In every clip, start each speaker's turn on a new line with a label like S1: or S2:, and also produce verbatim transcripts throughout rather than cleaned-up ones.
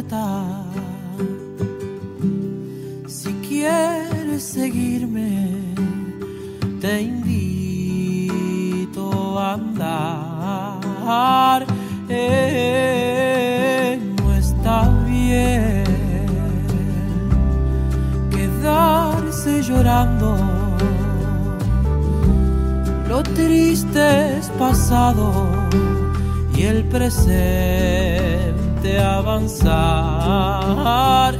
S1: receta. Si quieres seguirme, te invito a andar. Eh, no está bien quedarse llorando. Lo triste es pasado y el presente avanzar.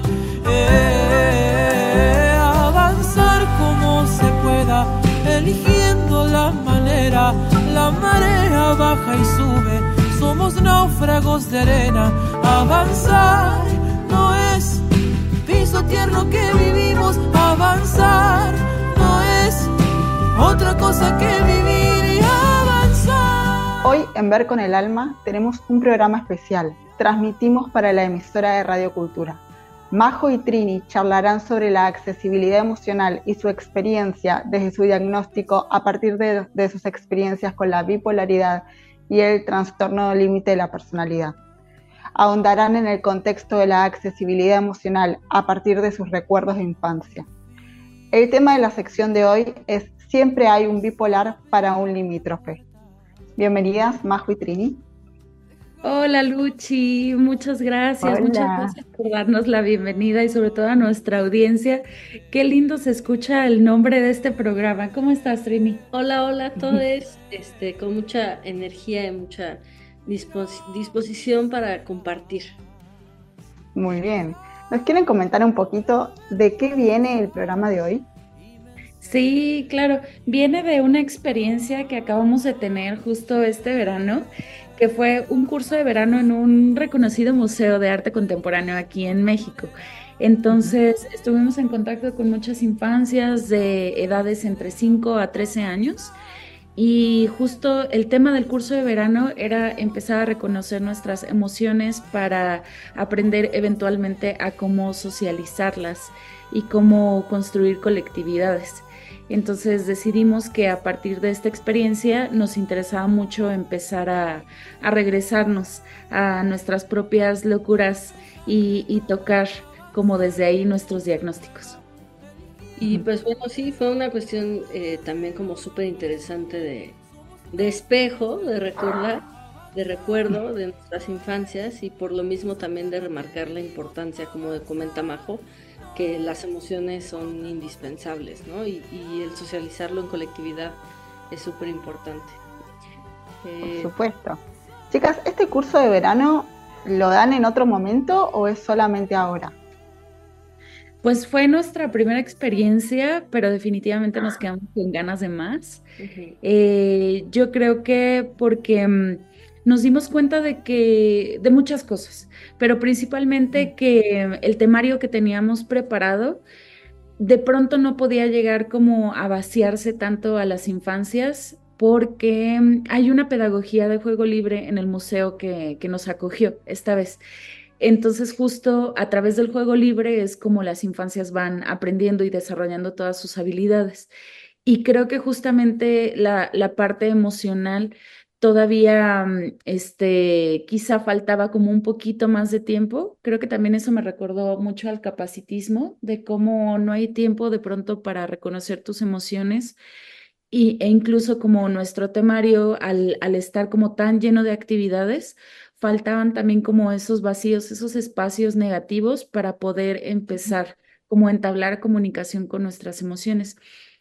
S1: Eh, avanzar como se pueda, eligiendo la manera. La marea baja y sube, somos náufragos de arena. Avanzar no es piso tierno que vivimos. Avanzar no es otra cosa que vivir y avanzar.
S2: Hoy en Ver con el Alma tenemos un programa especial. Transmitimos para la emisora de Radio Cultura. Majo y Trini charlarán sobre la accesibilidad emocional y su experiencia desde su diagnóstico a partir de, de sus experiencias con la bipolaridad y el trastorno límite de la personalidad. Ahondarán en el contexto de la accesibilidad emocional a partir de sus recuerdos de infancia. El tema de la sección de hoy es Siempre hay un bipolar para un limítrofe. Bienvenidas, Majo y Trini.
S3: Hola Luchi, muchas gracias,
S2: Hola.
S3: Muchas gracias por darnos la bienvenida y sobre todo a nuestra audiencia. Qué lindo se escucha el nombre de este programa. ¿Cómo estás, Trini?
S4: Hola, hola a todos, este, con mucha energía y mucha dispos- disposición para compartir.
S2: Muy bien. ¿Nos quieren comentar un poquito de qué viene el programa de hoy?
S3: Sí, claro, viene de una experiencia que acabamos de tener justo este verano, que fue un curso de verano en un reconocido museo de arte contemporáneo aquí en México. Entonces, estuvimos en contacto con muchas infancias de edades entre cinco a trece años y justo el tema del curso de verano era empezar a reconocer nuestras emociones para aprender eventualmente a cómo socializarlas y cómo construir colectividades. Entonces decidimos que a partir de esta experiencia nos interesaba mucho empezar a, a regresarnos a nuestras propias locuras y, y tocar como desde ahí nuestros diagnósticos.
S4: Y pues bueno, sí, fue una cuestión eh, también como súper interesante de, de espejo, de recordar, de recuerdo de nuestras infancias y por lo mismo también de remarcar la importancia, como comenta Majo, que las emociones son indispensables, ¿no? Y, y el socializarlo en colectividad es súper importante.
S2: Eh, Por supuesto. Chicas, ¿este curso de verano lo dan en otro momento o es solamente ahora?
S3: Pues fue nuestra primera experiencia, pero definitivamente nos quedamos con ganas de más. Uh-huh. Eh, yo creo que porque um, nos dimos cuenta de que, de muchas cosas, pero principalmente que el temario que teníamos preparado de pronto no podía llegar como a vaciarse tanto a las infancias porque hay una pedagogía de juego libre en el museo que, que nos acogió esta vez. Entonces justo a través del juego libre es como las infancias van aprendiendo y desarrollando todas sus habilidades. Y creo que justamente la, la parte emocional todavía este, quizá faltaba como un poquito más de tiempo. Creo que también eso me recordó mucho al capacitismo, de cómo no hay tiempo de pronto para reconocer tus emociones. Y, e incluso como nuestro temario, al, al estar como tan lleno de actividades, faltaban también como esos vacíos, esos espacios negativos para poder empezar como a entablar comunicación con nuestras emociones.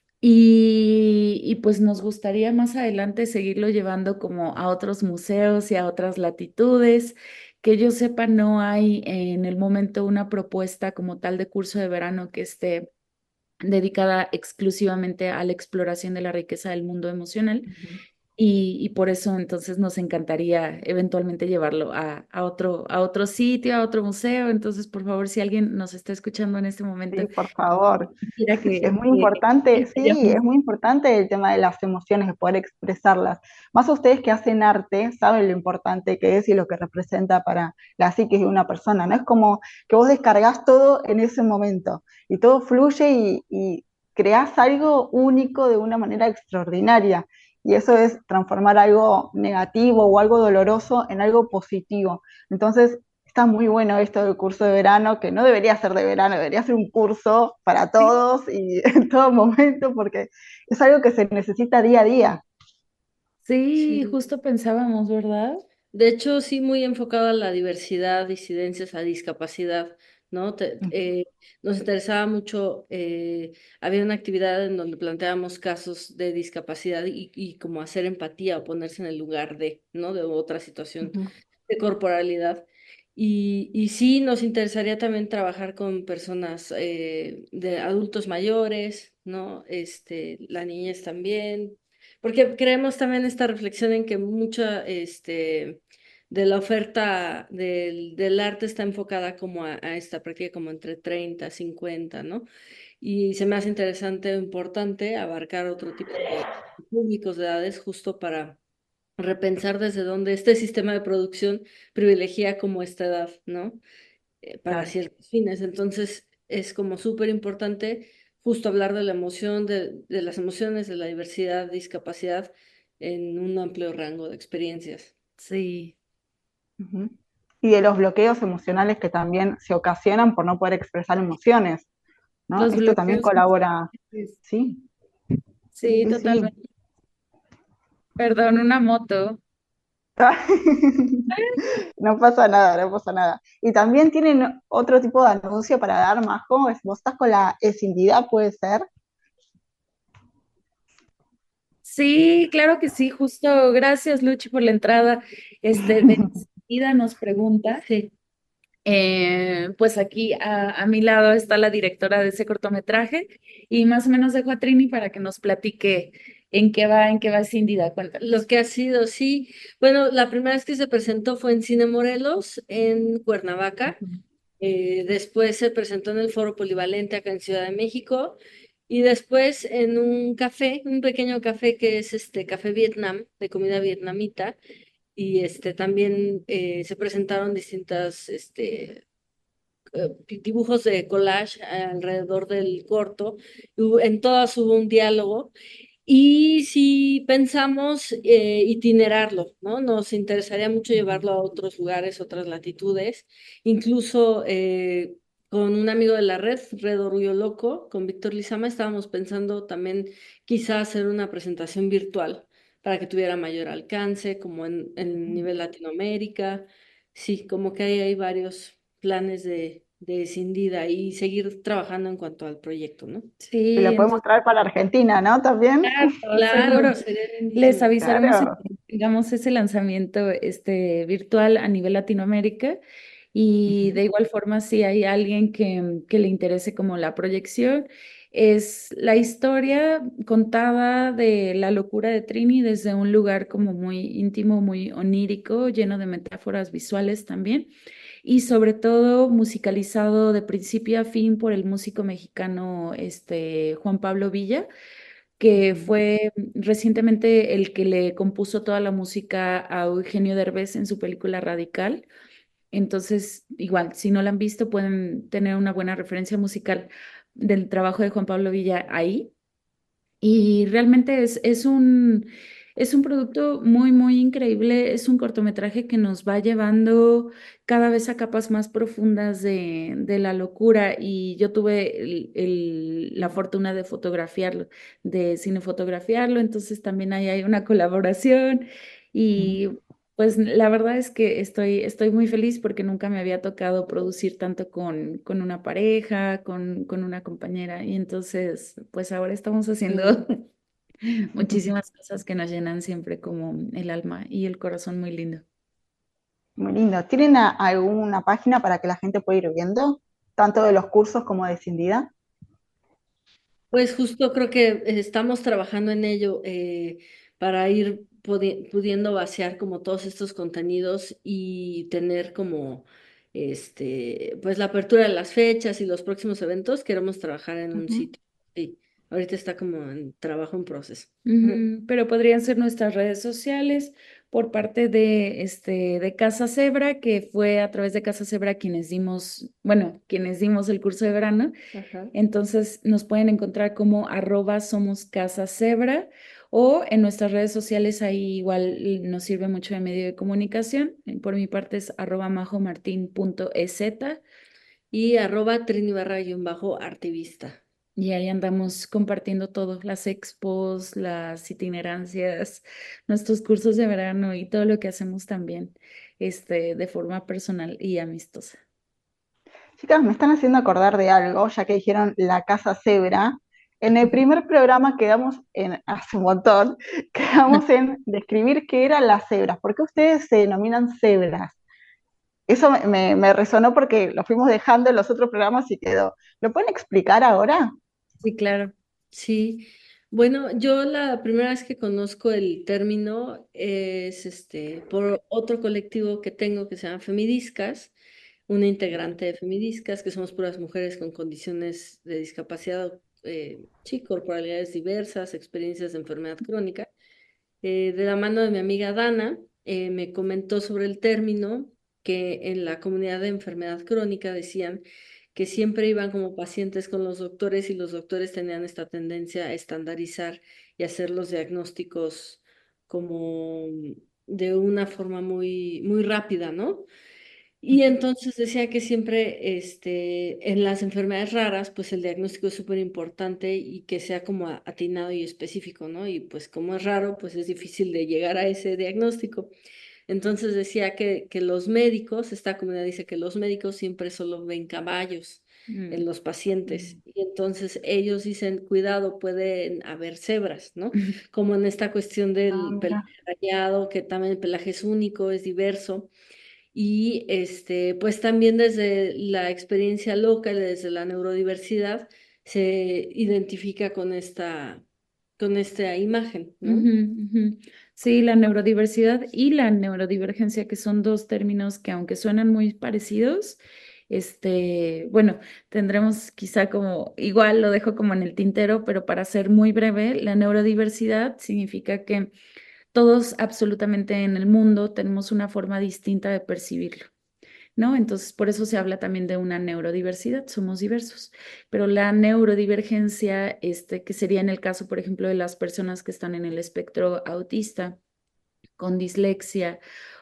S3: Y, y pues nos gustaría más adelante seguirlo llevando como a otros museos y a otras latitudes. Que yo sepa, no hay en el momento una propuesta como tal de curso de verano que esté dedicada exclusivamente a la exploración de la riqueza del mundo emocional. Uh-huh. Y, y por eso entonces nos encantaría eventualmente llevarlo a, a, otro, a otro sitio, a otro museo. Entonces, por favor, si alguien nos está escuchando en este momento.
S2: Sí, por favor.
S3: Que,
S2: es muy importante, que, sí, es muy importante el tema de las emociones, de poder expresarlas. Más a ustedes que hacen arte, saben lo importante que es y lo que representa para la psiquis de una persona, ¿no? Es como que vos descargas todo en ese momento y todo fluye y, y creás algo único de una manera extraordinaria. Y eso es transformar algo negativo o algo doloroso en algo positivo. Entonces, está muy bueno esto del curso de verano, que no debería ser de verano, debería ser un curso para
S3: Sí,
S2: todos y en todo momento, porque es algo que se necesita día a día.
S3: sí,
S4: Sí.
S3: justo pensábamos, ¿verdad?
S4: De hecho, sí, muy enfocado a la diversidad, disidencias, a discapacidad, ¿no? Te- eh, nos interesaba mucho, eh, había una actividad en donde planteábamos casos de discapacidad y, y como hacer empatía o ponerse en el lugar de, ¿no? De otra situación
S2: Ujú.
S4: de corporalidad. Y, y sí, nos interesaría también trabajar con personas eh, de adultos mayores, ¿no? Este, la niñez también, porque creemos también esta reflexión en que mucha, este, de la oferta del, del arte está enfocada como a, a esta práctica como entre treinta cincuenta, ¿no? Y se me hace interesante o importante abarcar otro tipo de públicos de edades justo para repensar desde dónde este sistema de producción privilegia como esta edad, ¿no? Eh, para
S2: Claro.
S4: ciertos fines. Entonces, es como súper importante justo hablar de la emoción, de, de las emociones, de la diversidad, discapacidad en un amplio rango de experiencias.
S3: Sí,
S2: Ujú. Y de los bloqueos emocionales que también se ocasionan por no poder expresar emociones, ¿no?
S3: los
S2: Esto también
S3: bloqueos.
S2: colabora, sí,
S3: Sí,
S2: sí, sí.
S3: totalmente. Perdón, una moto.
S2: No pasa nada, no pasa nada. Y también tienen otro tipo de anuncio para dar, Majo. Es- Vos estás con la escindida, puede ser.
S3: Sí, claro que sí, justo. Gracias, Luchi, por la entrada. Este, de Ida nos pregunta.
S4: Sí.
S3: Eh, pues aquí a, a mi lado está la directora de ese cortometraje y más o menos dejo a Trini para que nos platique en qué va, en qué va Cíndida.
S4: Lo
S3: Cuéntanos.
S4: que ha sido, sí. Bueno, la primera vez que se presentó fue en Cine Morelos, en Cuernavaca. Eh, después se presentó en el Foro Polivalente acá en Ciudad de México. Y después en un café, un pequeño café que es este Café Vietnam, de comida vietnamita. Y este también eh, se presentaron distintas este, eh, dibujos de collage alrededor del corto. Hubo- En todas hubo un diálogo. Y si pensamos eh, itinerarlo, ¿no? Nos interesaría mucho llevarlo a otros lugares, otras latitudes, incluso eh, con un amigo de la red, Red Orgullo Loco, con Víctor Lizama, estábamos pensando también quizá hacer una presentación virtual para que tuviera mayor alcance, como en, en nivel Latinoamérica. Sí, como que hay, hay varios planes de, de Cindida y seguir trabajando en cuanto al proyecto, ¿no?
S2: Y
S3: Sí,
S2: lo podemos
S3: entonces,
S2: traer para Argentina, ¿no? También.
S3: claro,
S4: Claro,
S3: seguro.
S4: sería
S3: Les
S4: lindísimo.
S3: avisaremos en
S2: Claro.
S3: cuanto tengamos ese lanzamiento este, virtual a nivel Latinoamérica. Y
S2: Ujú.
S3: de igual forma, si hay alguien que, que le interese como la proyección, es la historia contada de la locura de Trini desde un lugar como muy íntimo, muy onírico, lleno de metáforas visuales también, y sobre todo musicalizado de principio a fin por el músico mexicano este, Juan Pablo Villa, que
S2: Ujú.
S3: fue recientemente el que le compuso toda la música a Eugenio Derbez en su película Radical. Entonces, igual, si no la han visto, pueden tener una buena referencia musical del trabajo de Juan Pablo Villa ahí. Y realmente es, es un, es un producto muy, muy increíble. Es un cortometraje que nos va llevando cada vez a capas más profundas de, de la locura. Y yo tuve el- el- la fortuna de fotografiarlo, de cinefotografiarlo. Entonces también ahí hay una colaboración.
S2: Ujú.
S3: Y pues la verdad es que estoy, estoy muy feliz porque nunca me había tocado producir tanto con, con una pareja, con, con una compañera. Y entonces, pues ahora estamos
S4: Sí.
S3: haciendo muchísimas cosas que nos llenan siempre como el alma y el corazón muy lindo.
S2: Muy lindo. ¿Tienen a- alguna página para que la gente pueda ir viendo? Tanto de los cursos como de escindida.
S4: Pues justo creo que eh, estamos trabajando en ello eh, para ir pudi- pudiendo vaciar como todos estos contenidos y tener como este pues la apertura de las fechas y los próximos eventos. Queremos trabajar en un
S2: Ujú.
S4: sitio. Sí. ahorita está como en trabajo en proceso.
S3: Ujú, pero podrían ser nuestras redes sociales por parte de, este, de Casa Zebra, que fue a través de Casa Zebra quienes dimos, bueno, quienes dimos el curso de verano.
S4: Ajá.
S3: Entonces nos pueden encontrar como arroba somos Casa Zebra o en nuestras redes sociales, ahí igual nos sirve mucho de medio de comunicación. Por mi parte es arroba majomartin.ez
S4: Y arroba Trini barra guión bajo artivista.
S3: y ahí andamos compartiendo todo, las expos, las itinerancias, nuestros cursos de verano y todo lo que hacemos también, este, de forma personal y amistosa.
S2: Chicas, me están haciendo acordar de algo, ya que dijeron la Casa Zebra. En el primer programa quedamos en, hace un montón, quedamos en describir qué eran las cebras. ¿Por qué ustedes se denominan cebras? Eso me, me- me resonó porque lo fuimos dejando en los otros programas y quedó. ¿Lo pueden explicar ahora?
S3: Sí, claro.
S4: Sí, bueno, yo la primera vez que conozco el término es este por otro colectivo que tengo que se llama Femidiscas, una integrante de Femidiscas, que somos puras mujeres con condiciones de discapacidad, eh, sí, corporalidades diversas, experiencias de enfermedad crónica. Eh, de la mano de mi amiga Dana, eh, me comentó sobre el término que en la comunidad de enfermedad crónica decían que siempre iban como pacientes con los doctores y los doctores tenían esta tendencia a estandarizar y hacer los diagnósticos como de una forma muy, muy rápida, ¿no? Y entonces decía que siempre este, en las enfermedades raras, pues el diagnóstico es súper importante y que sea como a- atinado y específico, ¿no? Y pues como es raro, pues es difícil de llegar a ese diagnóstico. Entonces decía que, que los médicos, esta comunidad dice que los médicos siempre solo ven caballos en
S3: Mm.
S4: los pacientes. Y entonces ellos dicen, cuidado, pueden haber cebras, ¿no? Como en esta cuestión
S2: Ah,
S4: del
S2: mira.
S4: pelaje rayado, que también el pelaje es único, es diverso. Y este, pues también desde la experiencia local, desde la neurodiversidad, se identifica con esta, con esta imagen, ¿no?
S3: Ujú, ujú. Sí, la neurodiversidad y la neurodivergencia, que son dos términos que aunque suenan muy parecidos, este, bueno, tendremos quizá como, igual lo dejo como en el tintero, pero para ser muy breve, la neurodiversidad significa que todos absolutamente en el mundo tenemos una forma distinta de percibirlo. ¿No? Entonces, por eso se habla también de una neurodiversidad, somos diversos. Pero la neurodivergencia, este, que sería en el caso, por ejemplo, de las personas que están en el espectro autista, con dislexia,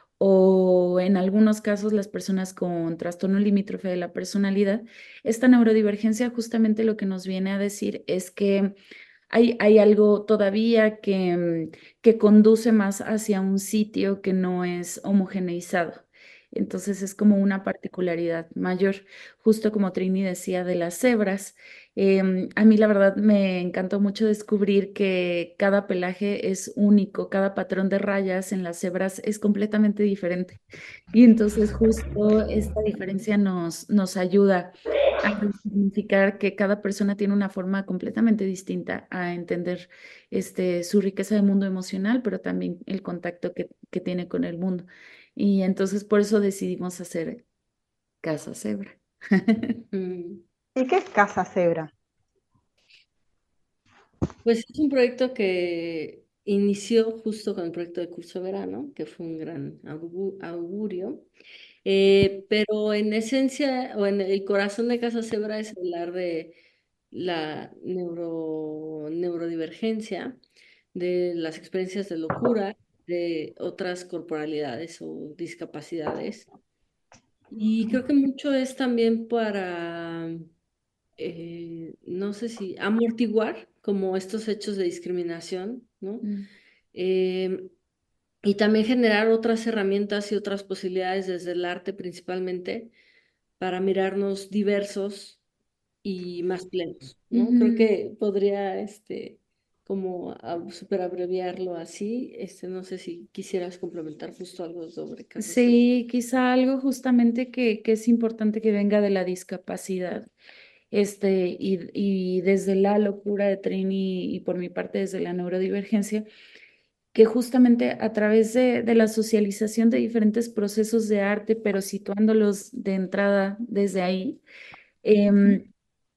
S3: o en algunos casos las personas con trastorno limítrofe de la personalidad, esta neurodivergencia justamente lo que nos viene a decir es que hay, hay algo todavía que, mm, que conduce más hacia un sitio que no es homogeneizado. Entonces es como una particularidad mayor, justo como Trini decía de las cebras. Em, a mí la verdad me encantó mucho descubrir que cada pelaje es único, cada patrón de rayas en las cebras es completamente diferente. Y entonces justo esta diferencia nos, nos ayuda a significar que cada persona tiene una forma completamente distinta a entender este, su riqueza de mundo emocional, pero también el contacto que, que tiene con el mundo. Y entonces por eso decidimos hacer Casa Zebra.
S4: Mm.
S2: ¿Y qué es Casa Zebra?
S4: Pues es un proyecto que inició justo con el proyecto de curso de verano, que fue un gran augu- augurio. Eh, pero en esencia, o en el corazón de Casa Zebra es hablar de la neuro, neurodivergencia, de las experiencias de locura, de otras corporalidades o discapacidades. Y creo que mucho es también para, eh, no sé si, amortiguar como estos hechos de discriminación, ¿no?
S3: Mm.
S4: Em, y también generar otras herramientas y otras posibilidades desde el arte principalmente para mirarnos diversos y más plenos, ¿no? Creo
S3: Ujú.
S4: que podría, este, como a- super abreviarlo así, este, no sé si quisieras complementar justo algo sobre Casa Zebra.
S3: Sí, quizá algo justamente que, que es importante que venga de la discapacidad. Este, y, y desde la locura de Trini y por mi parte desde la neurodivergencia, que justamente a través de, de la socialización de diferentes procesos de arte, pero situándolos de entrada desde ahí, em,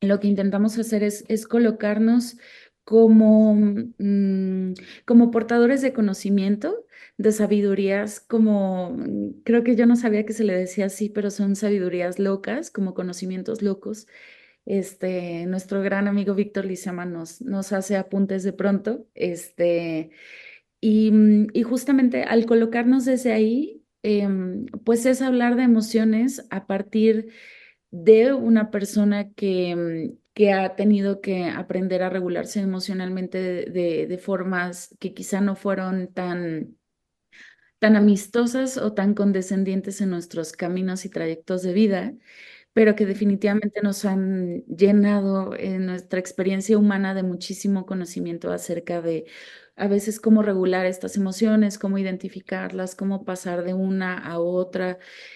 S3: lo que intentamos hacer es, es colocarnos como, mm, como portadores de conocimiento, de sabidurías, como, mm, creo que yo no sabía que se le decía así, pero son sabidurías locas, como conocimientos locos. Este, nuestro gran amigo Víctor Lizama nos, nos hace apuntes de pronto, este, y, mm, y justamente al colocarnos desde ahí, em, pues es hablar de emociones a partir de una persona que, mm, que ha tenido que aprender a regularse emocionalmente de, de- de formas que quizá no fueron tan, tan amistosas o tan condescendientes en nuestros caminos y trayectos de vida, pero que definitivamente nos han llenado en nuestra experiencia humana de muchísimo conocimiento acerca de a veces cómo regular estas emociones, cómo identificarlas, cómo pasar de una a otra,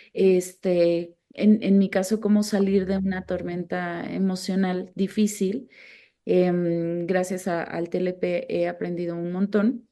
S3: este, en, en mi caso, cómo salir de una tormenta emocional difícil. Em, gracias a- al T L P he aprendido un montón.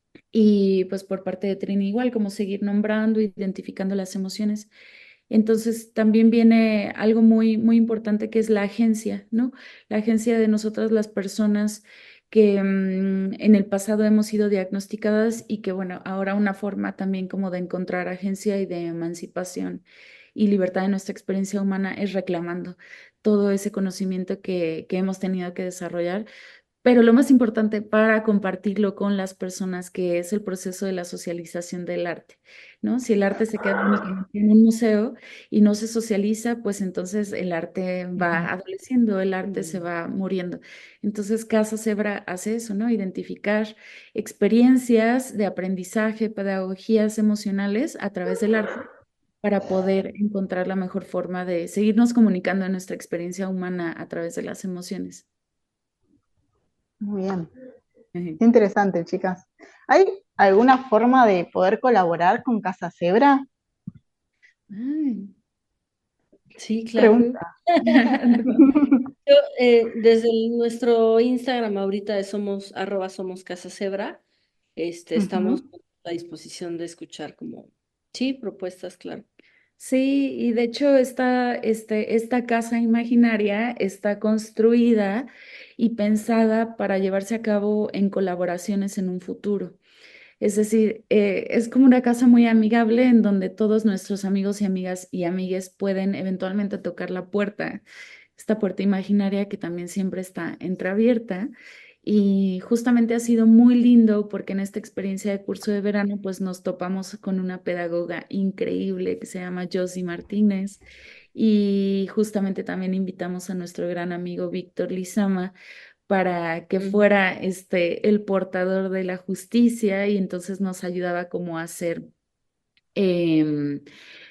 S3: Y pues por parte de Trini igual, como seguir nombrando, identificando las emociones. Entonces también viene algo muy, muy importante que es la agencia, ¿no? La agencia de nosotras las personas que mm, en el pasado hemos sido diagnosticadas y que, bueno, ahora una forma también como de encontrar agencia y de emancipación y libertad de nuestra experiencia humana es reclamando todo ese conocimiento que, que hemos tenido que desarrollar, pero lo más importante para compartirlo con las personas, que es el proceso de la socialización del arte, ¿no? Si el arte se queda únicamente en un museo y no se socializa, pues entonces el arte va adoleciendo, el arte se va muriendo. Entonces Casa Zebra hace eso, ¿no? Identificar experiencias de aprendizaje, pedagogías emocionales a través del arte para poder encontrar la mejor forma de seguirnos comunicando en nuestra experiencia humana a través de las emociones.
S2: Muy bien.
S3: Ujú.
S2: Qué interesante, chicas. ¿Hay alguna forma de poder colaborar con Casa Zebra?
S3: Ay.
S4: Sí, claro.
S2: Pregunta.
S4: Yo, eh, desde el- nuestro Instagram ahorita de somos arroba somos Casa Zebra, este, estamos
S2: Ujú.
S4: a disposición de escuchar como, sí, propuestas, claro.
S3: Sí, y de hecho esta, este, esta casa imaginaria está construida y pensada para llevarse a cabo en colaboraciones en un futuro. Es decir, eh, es como una casa muy amigable en donde todos nuestros amigos y amigas y amigues pueden eventualmente tocar la puerta, esta puerta imaginaria que también siempre está entreabierta. Y justamente ha sido muy lindo porque en esta experiencia de curso de verano pues nos topamos con una pedagoga increíble que se llama Josie Martínez y justamente también invitamos a nuestro gran amigo Víctor Lizama para que
S4: Mm.
S3: fuera este, el portador de la justicia y entonces nos ayudaba como a hacer, em,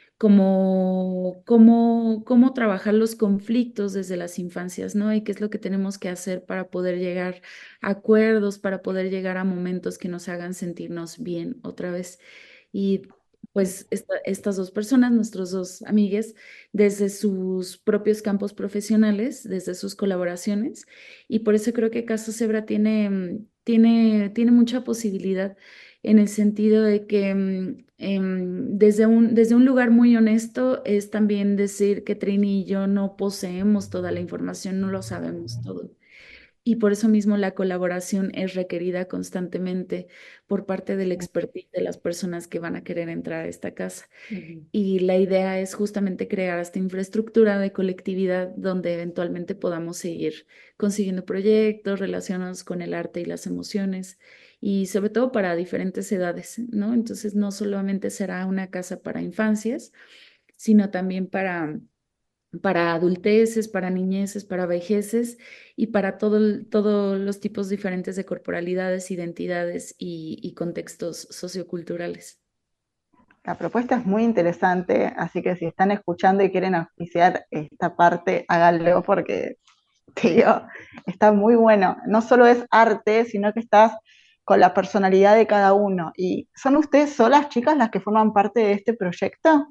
S3: como, cómo, cómo trabajar los conflictos desde las infancias, ¿no? Y qué es lo que tenemos que hacer para poder llegar a acuerdos, para poder llegar a momentos que nos hagan sentirnos bien otra vez. Y pues esta- estas dos personas, nuestros dos amigues, desde sus propios campos profesionales, desde sus colaboraciones, y por eso creo que Caso Zebra tiene, mm, tiene, tiene mucha posibilidad en el sentido de que mm, em, desde un, desde un lugar muy honesto es también decir que Trini y yo no poseemos toda la información, no lo sabemos todo. Y por eso mismo la colaboración es requerida constantemente por parte del expertise de las personas que van a querer entrar a esta casa.
S4: Ujú.
S3: Y la idea es justamente crear esta infraestructura de colectividad donde eventualmente podamos seguir consiguiendo proyectos relacionados con el arte y las emociones y sobre todo para diferentes edades, ¿no? Entonces no solamente será una casa para infancias, sino también para para adulteces, para niñeces, para vejeces y para todo el- todos los tipos diferentes de corporalidades, identidades y, y contextos socioculturales.
S2: La propuesta es muy interesante, así que si están escuchando y quieren auspiciar esta parte, háganlo porque te digo, está muy bueno. No solo es arte, sino que estás con la personalidad de cada uno. ¿Y son ustedes solas, chicas, las que forman parte de este proyecto?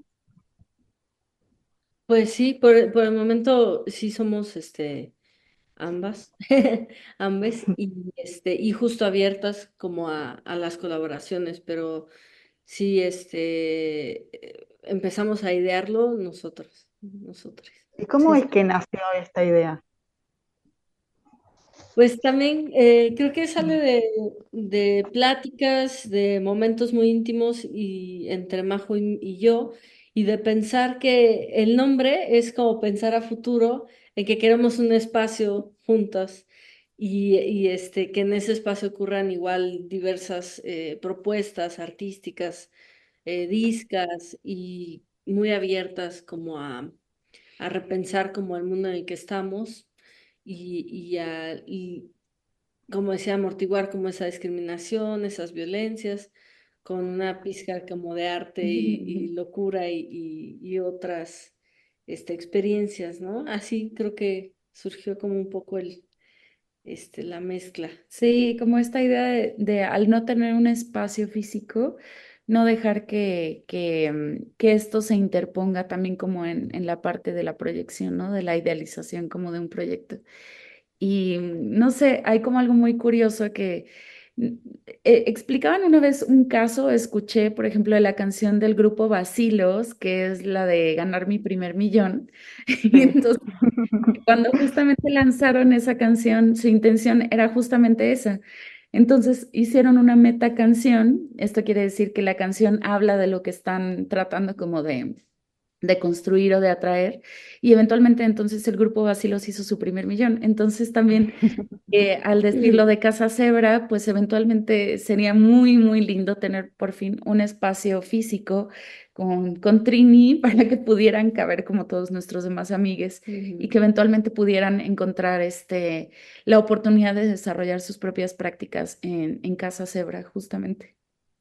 S4: Pues sí, por, por el momento sí somos este ambas, ambas, y este, y justo abiertas como a, a las colaboraciones, pero sí, este, eh, empezamos a idearlo nosotros, nosotros.
S2: ¿Y cómo
S4: Sí,
S2: es
S4: sí.
S2: que nació esta idea?
S4: Pues también eh, creo que sale de, de pláticas, de momentos muy íntimos y entre Majo y, y yo, y de pensar que el nombre es como pensar a futuro, en que queremos un espacio juntas y, y este, que en ese espacio ocurran igual diversas eh, propuestas artísticas, eh, discas y muy abiertas como a, a repensar como el mundo en el que estamos y, y, a, y como decía, amortiguar como esa discriminación, esas violencias, con una pizca como de arte y, y locura y, y- y otras este, experiencias, ¿no? Así creo que surgió como un poco el, este, la mezcla.
S3: Sí, como esta idea de, de al no tener un espacio físico, no dejar que, que, mm, que esto se interponga también como en, en la parte de la proyección, ¿no? De la idealización como de un proyecto. Y mm, no sé, hay como algo muy curioso que mm, eh, explicaban una vez un caso, escuché, por ejemplo, de la canción del grupo Bacilos, que es la de Ganar mi primer millón. Y
S2: Sí.
S3: entonces cuando justamente lanzaron esa canción, su intención era justamente esa. Entonces hicieron una meta canción. Esto quiere decir que la canción habla de lo que están tratando como de, de construir o de atraer. Y eventualmente entonces el grupo Bacilos hizo su primer millón. Entonces también eh, al decirlo de Casa Zebra, pues eventualmente sería muy, muy lindo tener por fin un espacio físico con, con Trini para que pudieran caber como todos nuestros demás amigues y que
S4: Ujú.
S3: eventualmente pudieran encontrar este, la oportunidad de desarrollar sus propias prácticas en, en Casa Zebra, justamente.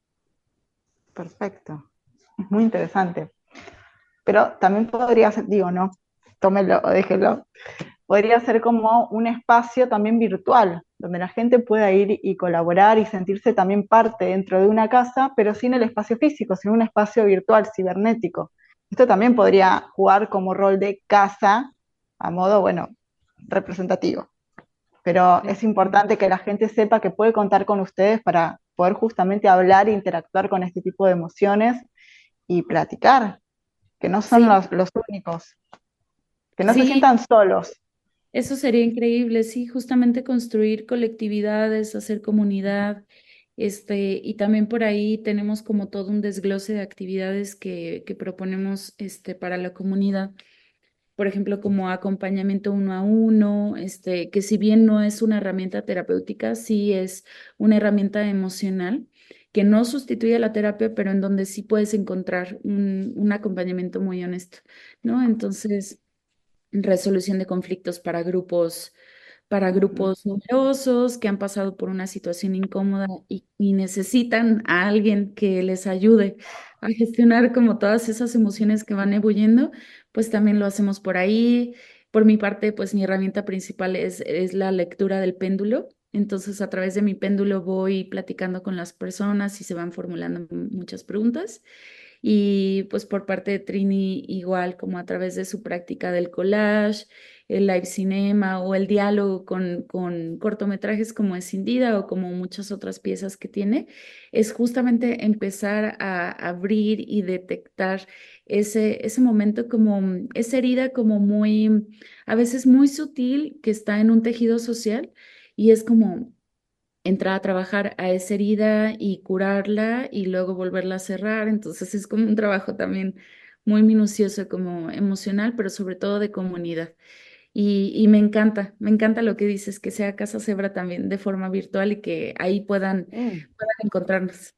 S2: Perfecto. Es muy interesante. Pero también podría ser, digo, no, tómelo o déjelo, podría ser como un espacio también virtual, donde la gente pueda ir y colaborar y sentirse también parte dentro de una casa, pero sin el espacio físico, sino un espacio virtual, cibernético. Esto también podría jugar como rol de casa a modo, bueno, representativo. Pero es importante que la gente sepa que puede contar con ustedes para poder justamente hablar e interactuar con este tipo de emociones y platicar, que no son
S3: Sí,
S2: los, los únicos, que no se
S3: sí,
S2: sientan solos.
S3: eso sería increíble, sí, justamente construir colectividades, hacer comunidad, este, y también por ahí tenemos como todo un desglose de actividades que, que proponemos, este, para la comunidad. Por ejemplo, como acompañamiento uno a uno, este, que si bien no es una herramienta terapéutica, sí es una herramienta emocional que no sustituye a la terapia, pero en donde sí puedes encontrar un, un acompañamiento muy honesto, ¿no? Entonces resolución de conflictos para grupos, para
S2: Ujú.
S3: grupos numerosos que han pasado por una situación incómoda y, y necesitan a alguien que les ayude a gestionar como todas esas emociones que van ebulliendo, pues también lo hacemos por ahí. Por mi parte, pues mi herramienta principal es, es la lectura del péndulo. Entonces, a través de mi péndulo voy platicando con las personas y se van formulando muchas preguntas. Y pues por parte de Trini, igual como a través de su práctica del collage, el live cinema o el diálogo con, con cortometrajes como Escindida o como muchas otras piezas que tiene, es justamente empezar a abrir y detectar ese, ese momento como, mm, esa herida como muy, a veces muy sutil que está en un tejido social y es como entrar a trabajar a esa herida y curarla y luego volverla a cerrar. Entonces es como un trabajo también muy minucioso, como emocional, pero sobre todo de comunidad. Y, y me encanta, me encanta lo que dices, que sea Casa Zebra también de forma virtual y que ahí puedan,
S2: Mm.
S3: puedan encontrarnos.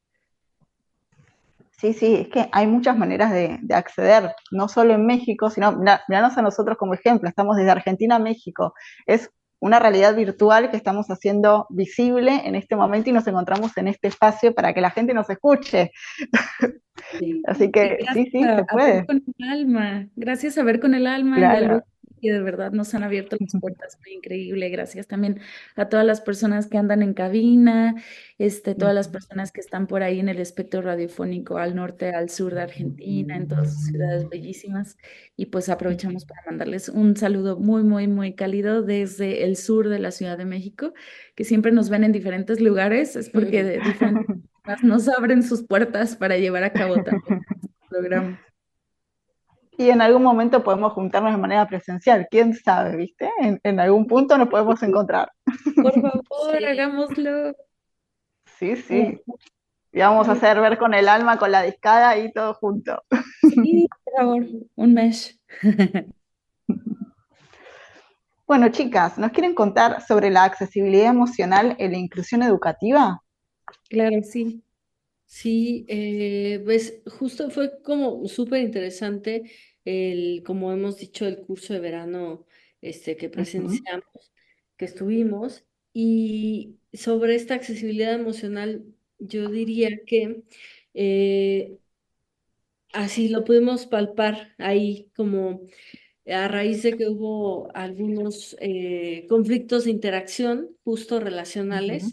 S2: Sí, sí, es que hay muchas maneras de, de acceder, no solo en México, sino, mira, miranos a nosotros como ejemplo, estamos desde Argentina a México, es una realidad virtual que estamos haciendo visible en este momento y nos encontramos en este espacio para que la gente nos escuche.
S3: Sí.
S2: Así
S3: Y
S2: que sí,
S3: gracias
S2: sí,
S3: a,
S2: se
S3: a ver
S2: puede,
S3: con el alma, gracias a ver con el alma y a Luz,
S2: claro.
S3: que de verdad nos han abierto las puertas, muy increíble. Gracias también a todas las personas que andan en cabina, este, todas las personas que están por ahí en el espectro radiofónico al norte, al sur de Argentina, en todas sus ciudades bellísimas. Y pues aprovechamos para mandarles un saludo muy, muy, muy cálido desde el sur de la Ciudad de México, que siempre nos ven en diferentes lugares, es porque de diferentes nos abren sus puertas para llevar a cabo también este programa.
S2: Y en algún momento podemos juntarnos de manera presencial, quién sabe, ¿viste? En, en algún punto nos podemos encontrar.
S3: Por favor,
S4: Sí,
S3: hagámoslo.
S2: Sí,
S3: Oh,
S2: sí. Y vamos a
S3: ay,
S2: hacer ver con el alma, con la discada y todo junto.
S3: sí, por favor, un mes.
S2: Bueno, chicas, ¿nos quieren contar sobre la accesibilidad emocional en la inclusión educativa?
S3: Claro, sí.
S4: sí, eh, pues justo fue como súper interesante el, como hemos dicho, el curso de verano este, que
S2: Ujú,
S4: presenciamos, que estuvimos, y sobre esta accesibilidad emocional, yo diría que eh, así lo pudimos palpar ahí como a raíz de que hubo algunos eh, conflictos de interacción, justo
S2: ujú,
S4: relacionales,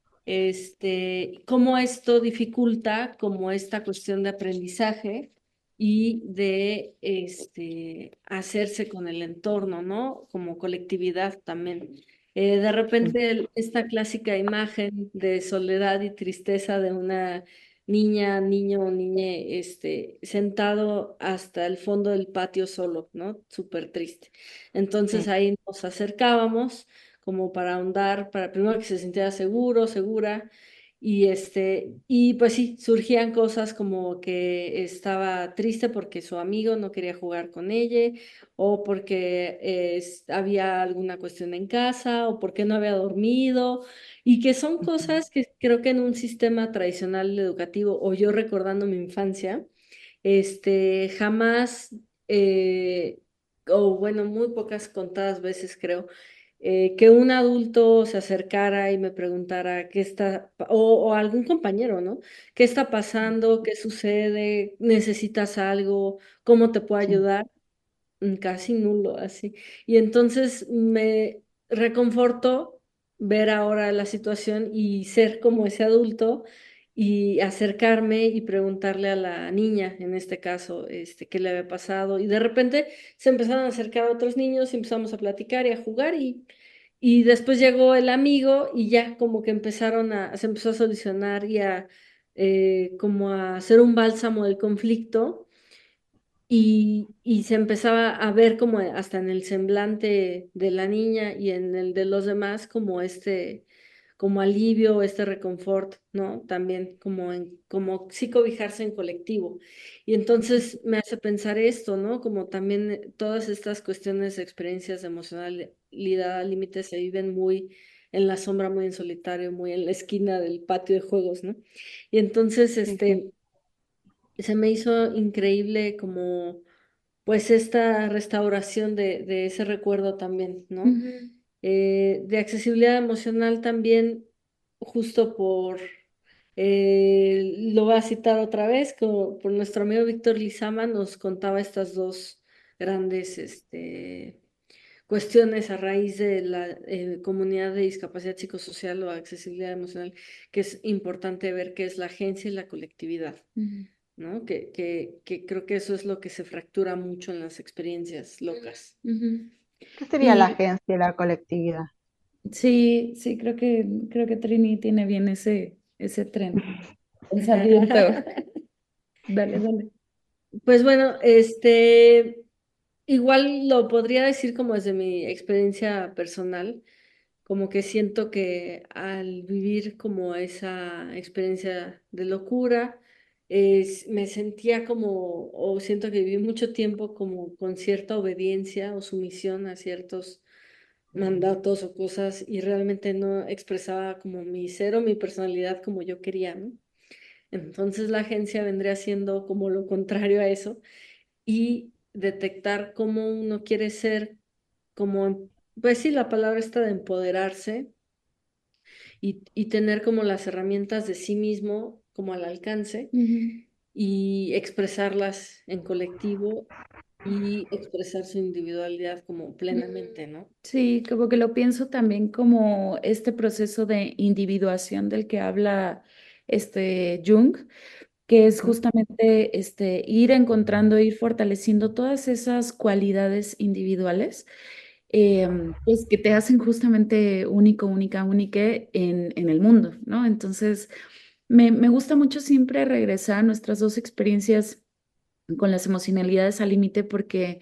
S4: este, cómo esto dificulta como esta cuestión de aprendizaje y de este, hacerse con el entorno, ¿no? Como colectividad también. Eh, de
S2: sí,
S4: repente el- esta clásica imagen de soledad y tristeza de una niña, niño o niñe, este, sentado hasta el fondo del patio solo, ¿no? Súper triste. Entonces
S2: sí.
S4: ahí nos acercábamos como para ahondar, para primero que se sintiera seguro, segura, y este, y pues sí, surgían cosas como que estaba triste porque su amigo no quería jugar con ella, o porque eh, es- había alguna cuestión en casa, o porque no había dormido, y que son
S2: Ujú,
S4: cosas que creo que en un sistema tradicional educativo, o yo recordando mi infancia, este, jamás, eh, o bueno, muy pocas contadas veces creo, eh, que un adulto se acercara y me preguntara qué está, pa- o, o algún compañero, ¿no? ¿Qué está pasando? ¿Qué sucede? ¿Necesitas algo? ¿Cómo te puedo
S2: sí,
S4: ayudar? Mm, casi nulo, así. Y entonces me reconfortó ver ahora la situación y ser como ese adulto y acercarme y preguntarle a la niña, en este caso, este, qué le había pasado. Y de repente se empezaron a acercar a otros niños y empezamos a platicar y a jugar y, y después llegó el amigo y ya como que empezaron a, se empezó a solucionar y a eh, como a hacer un bálsamo del conflicto y, y se empezaba a ver como hasta en el semblante de la niña y en el de los demás como este, como alivio, este reconfort, ¿no? También como en, como sí cobijarse en colectivo. Y entonces me hace pensar esto, ¿no? Como también eh, todas estas cuestiones de experiencias de emocionalidad al límite se viven muy en la sombra, muy en solitario, muy en la esquina del patio de juegos, ¿no? Y entonces,
S2: sí, sí.
S4: este, se me hizo increíble como pues esta restauración de, de ese recuerdo también, ¿no?
S3: Ujú,
S4: Eh, de accesibilidad emocional también, justo por, eh, lo voy a citar otra vez, como por nuestro amigo Víctor Lizama nos contaba estas dos grandes este, cuestiones a raíz de la eh, comunidad de discapacidad psicosocial o accesibilidad emocional, que es importante ver que es la agencia y la colectividad.
S3: ujú.
S4: ¿No? Que, que, que creo que eso es lo que se fractura mucho en las experiencias locas.
S3: Ujú.
S2: ¿Qué sería la
S3: Y
S2: agencia y la colectividad?
S3: sí, sí, creo que creo que Trini tiene bien ese, ese tren, pensamiento. Dale, dale.
S4: Pues bueno, este, igual lo podría decir como desde mi experiencia personal, como que siento que al vivir como esa experiencia de locura, es- me sentía como, o siento que viví mucho tiempo como con cierta obediencia o sumisión a ciertos mandatos o cosas y realmente no expresaba como mi ser o mi personalidad como yo quería, ¿no? Entonces la agencia vendría siendo como lo contrario a eso y detectar cómo uno quiere ser, como, em- pues sí, la palabra está de empoderarse y, y tener como las herramientas de sí mismo como al alcance
S3: Ujú.
S4: y expresarlas en colectivo y expresar su individualidad como plenamente, ¿no?
S3: Sí, como que lo pienso también como este proceso de individuación del que habla este Jung, que es
S4: Ujú.
S3: justamente este ir encontrando, ir fortaleciendo todas esas cualidades individuales, em, pues que te hacen justamente único, única, única en, en el mundo, ¿no? Entonces, me, me gusta mucho siempre regresar a nuestras dos experiencias con las emocionalidades al límite porque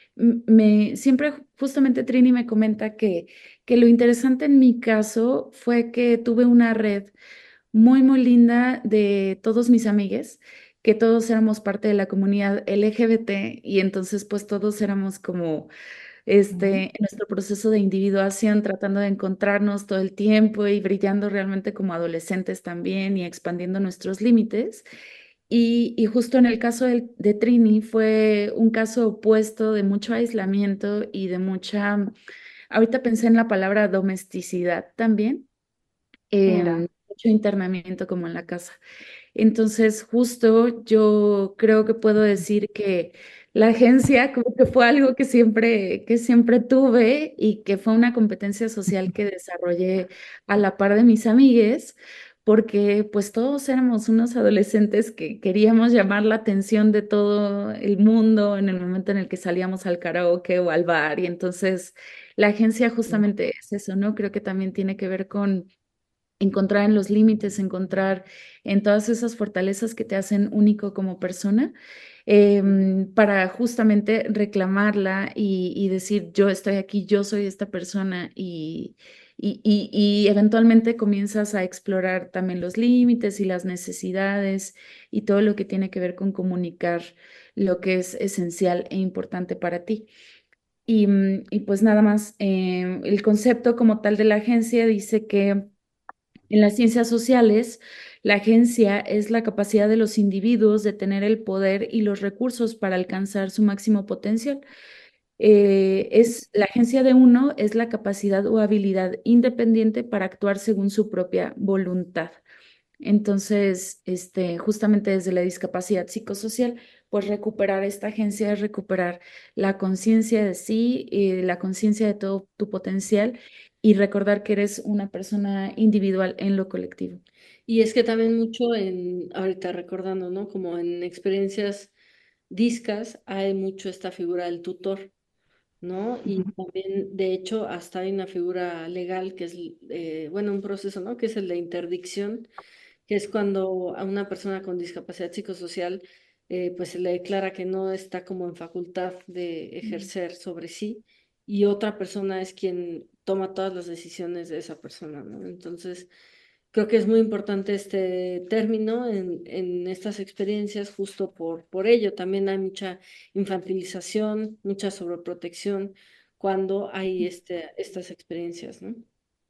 S3: me, siempre justamente Trini me comenta que, que lo interesante en mi caso fue que tuve una red muy, muy linda de todos mis amigues, que todos éramos parte de la comunidad L G B T y entonces pues todos éramos como este, en nuestro proceso de individuación, tratando de encontrarnos todo el tiempo y brillando realmente como adolescentes también y expandiendo nuestros límites. Y, y justo en el caso del- de, Trini fue un caso opuesto de mucho aislamiento y de mucha, ahorita pensé en la palabra domesticidad también,
S2: Mira,
S3: em, mucho internamiento como en la casa. Entonces, justo yo creo que puedo decir que la agencia como que fue algo que siempre, que siempre tuve y que fue una competencia social que desarrollé a la par de mis amigues, porque pues todos éramos unos adolescentes que queríamos llamar la atención de todo el mundo en el momento en el que salíamos al karaoke o al bar. Y entonces la agencia justamente es eso, ¿no? Creo que también tiene que ver con encontrar en los límites, encontrar en todas esas fortalezas que te hacen único como persona, em, para justamente reclamarla y, y decir, yo estoy aquí, yo soy esta persona y, y, y- y eventualmente comienzas a explorar también los límites y las necesidades y todo lo que tiene que ver con comunicar lo que es esencial e importante para ti. Y, mm, y pues nada más, em, el concepto como tal de la agencia dice que en las ciencias sociales, la agencia es la capacidad de los individuos de tener el poder y los recursos para alcanzar su máximo potencial. Eh, es, la agencia de uno es la capacidad o habilidad independiente para actuar según su propia voluntad. Entonces, este, justamente desde la discapacidad psicosocial, pues recuperar esta agencia es recuperar la conciencia de sí, eh, la conciencia de todo tu potencial y recordar que eres una persona individual en lo colectivo.
S4: Y es que también mucho en, ahorita recordando, ¿no? Como en experiencias discas hay mucho esta figura del tutor, ¿no? Y también, de hecho, hasta hay una figura legal que es, eh, bueno, un proceso, ¿no? Que es el de interdicción, que es cuando a una persona con discapacidad psicosocial, eh, pues se le declara que no está como en facultad de ejercer sobre sí, y otra persona es quien toma todas las decisiones de esa persona, ¿no? Entonces, creo que es muy importante este término en, en estas experiencias, justo por, por ello. También hay mucha infantilización, mucha sobreprotección cuando hay este, estas experiencias, ¿no?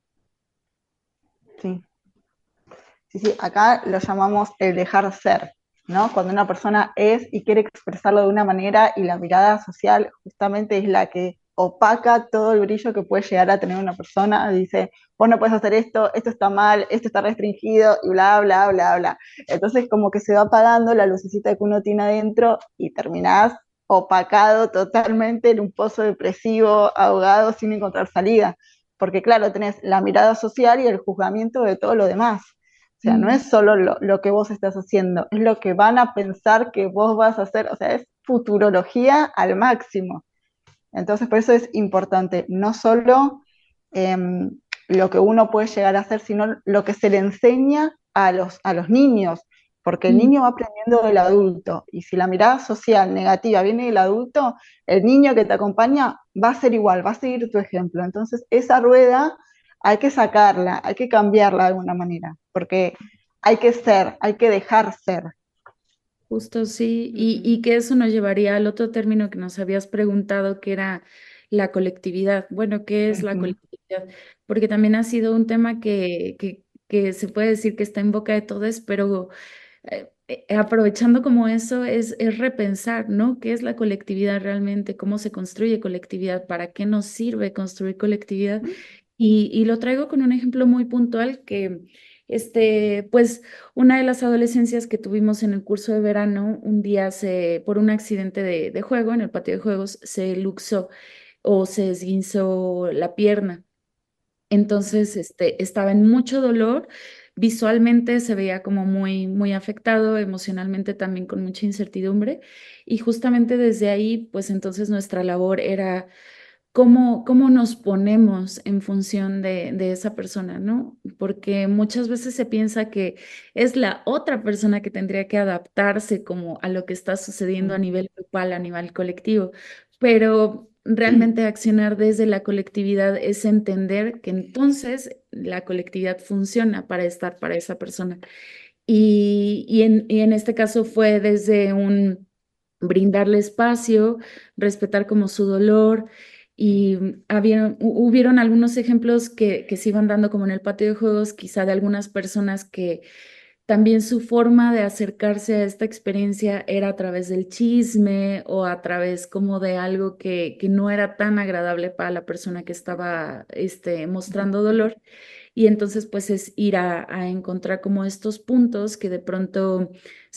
S2: sí. Sí, sí, acá lo llamamos el dejar ser, ¿no? Cuando una persona es y quiere expresarlo de una manera y la mirada social justamente es la que opaca todo el brillo que puede llegar a tener una persona, dice, vos no puedes hacer esto, esto está mal, esto está restringido y bla, bla, bla, bla. Entonces como que se va apagando la lucecita que uno tiene adentro y terminás opacado totalmente en un pozo depresivo, ahogado, sin encontrar salida. Porque claro, tenés la mirada social y el juzgamiento de todo lo demás. O sea, no
S3: Mm.
S2: es solo lo, lo que vos estás haciendo, es lo que van a pensar que vos vas a hacer. O sea, es futurología al máximo. Entonces, por eso es importante no solo eh, lo que uno puede llegar a hacer, sino lo que se le enseña a los, a los niños, porque el
S3: Mm.
S2: niño va aprendiendo del adulto, y si la mirada social negativa viene del adulto, el niño que te acompaña va a ser igual, va a seguir tu ejemplo. Entonces, esa rueda hay que sacarla, hay que cambiarla de alguna manera, porque hay que ser, hay que dejar ser.
S3: Justo sí, y,
S4: Ujú.
S3: y que eso nos llevaría al otro término que nos habías preguntado, que era la colectividad. Bueno, ¿qué es la
S2: Ujú.
S3: colectividad? Porque también ha sido un tema que, que, que se puede decir que está en boca de todos, pero eh, eh, aprovechando como eso es, es repensar, ¿no? ¿Qué es la colectividad realmente? ¿Cómo se construye colectividad? ¿Para qué nos sirve construir colectividad? Y, y lo traigo con un ejemplo muy puntual que, este, pues, una de las adolescencias que tuvimos en el curso de verano, un día se, por un accidente de, de juego en el patio de juegos, se luxó o se esguinzó la pierna. Entonces, este, estaba en mucho dolor, visualmente se veía como muy, muy afectado, emocionalmente también con mucha incertidumbre. Y justamente desde ahí, pues entonces nuestra labor era cómo, cómo nos ponemos en función de, de esa persona, ¿no? Porque muchas veces se piensa que es la otra persona que tendría que adaptarse como a lo que está sucediendo a nivel grupal, a nivel colectivo, pero realmente accionar desde la colectividad es entender que entonces la colectividad funciona para estar para esa persona. Y, y en, y en este caso fue desde un brindarle espacio, respetar como su dolor y había, hubieron algunos ejemplos que, que se iban dando como en el patio de juegos, quizá de algunas personas que también su forma de acercarse a esta experiencia era a través del chisme o a través como de algo que, que no era tan agradable para la persona que estaba este, mostrando dolor. Y entonces pues es ir a, a encontrar como estos puntos que de pronto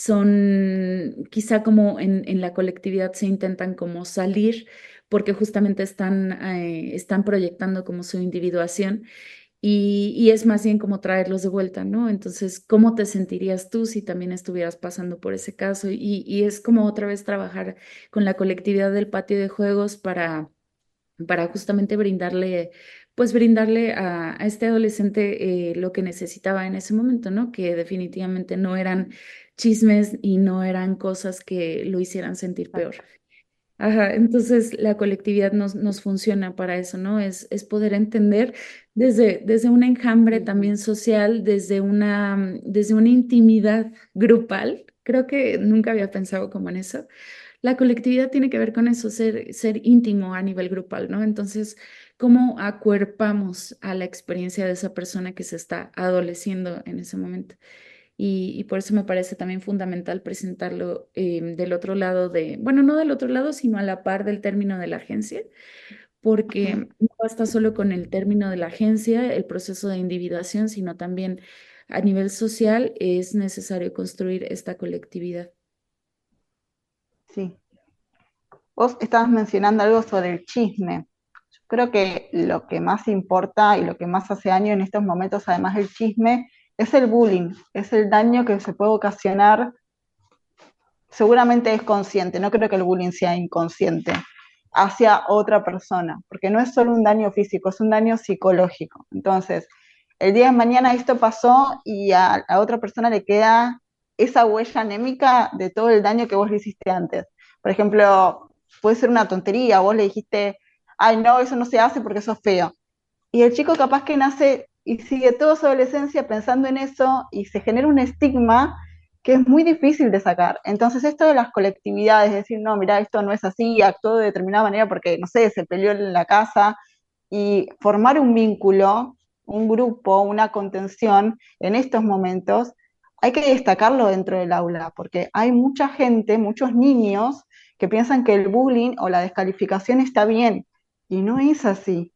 S3: son quizá como en, en la colectividad se intentan como salir porque justamente están, eh, están proyectando como su individuación y, y es más bien como traerlos de vuelta, ¿no? Entonces, ¿cómo te sentirías tú si también estuvieras pasando por ese caso? Y, y es como otra vez trabajar con la colectividad del patio de juegos para, para justamente brindarle, pues brindarle a, a este adolescente eh, lo que necesitaba en ese momento, ¿no? Que definitivamente no eran chismes y no eran cosas que lo hicieran sentir peor. Ajá, entonces la colectividad nos, nos funciona para eso, ¿no? Es, es poder entender desde, desde un enjambre también social, desde una, mm, desde una intimidad grupal. Creo que nunca había pensado como en eso. La colectividad tiene que ver con eso, ser, ser íntimo a nivel grupal, ¿no? Entonces, ¿cómo acuerpamos a la experiencia de esa persona que se está adoleciendo en ese momento? Y, y por eso me parece también fundamental presentarlo eh, del otro lado de, bueno, no del otro lado, sino a la par del término de la agencia, porque no basta solo con el término de la agencia, el proceso de individuación, sino también a nivel social es necesario construir esta colectividad.
S2: Sí. Vos estabas mencionando algo sobre el chisme. Yo creo que lo que más importa y lo que más hace daño en estos momentos, además del chisme, es el bullying, es el daño que se puede ocasionar. Seguramente es consciente, no creo que el bullying sea inconsciente hacia otra persona, porque no es solo un daño físico, es un daño psicológico. Entonces, el día de mañana esto pasó y a, a otra persona le queda esa huella anémica de todo el daño que vos le hiciste antes. Por ejemplo, puede ser una tontería, vos le dijiste, ay no, eso no se hace porque eso es feo. Y el chico capaz que nace y sigue toda su adolescencia pensando en eso y se genera un estigma que es muy difícil de sacar. Entonces esto de las colectividades, decir, no, mira, esto no es así, actuó de determinada manera porque, no sé, se peleó en la casa, y formar un vínculo, un grupo, una contención en estos momentos, hay que destacarlo dentro del aula, porque hay mucha gente, muchos niños que piensan que el bullying o la descalificación está bien, y no es así.